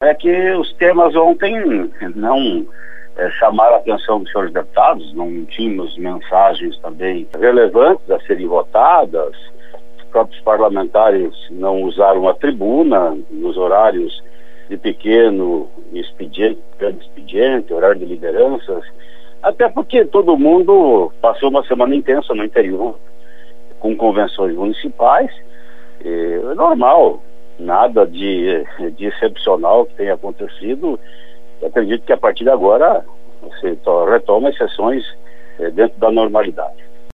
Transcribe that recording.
é que os temas ontem não chamaram a atenção dos senhores deputados, não tínhamos mensagens também relevantes a serem votadas, os próprios parlamentares não usaram a tribuna nos horários de pequeno expediente, grande expediente, horário de lideranças, até porque todo mundo passou uma semana intensa no interior, com convenções municipais, é normal, nada de excepcional que tenha acontecido. Eu acredito que a partir de agora você retoma as sessões dentro da normalidade.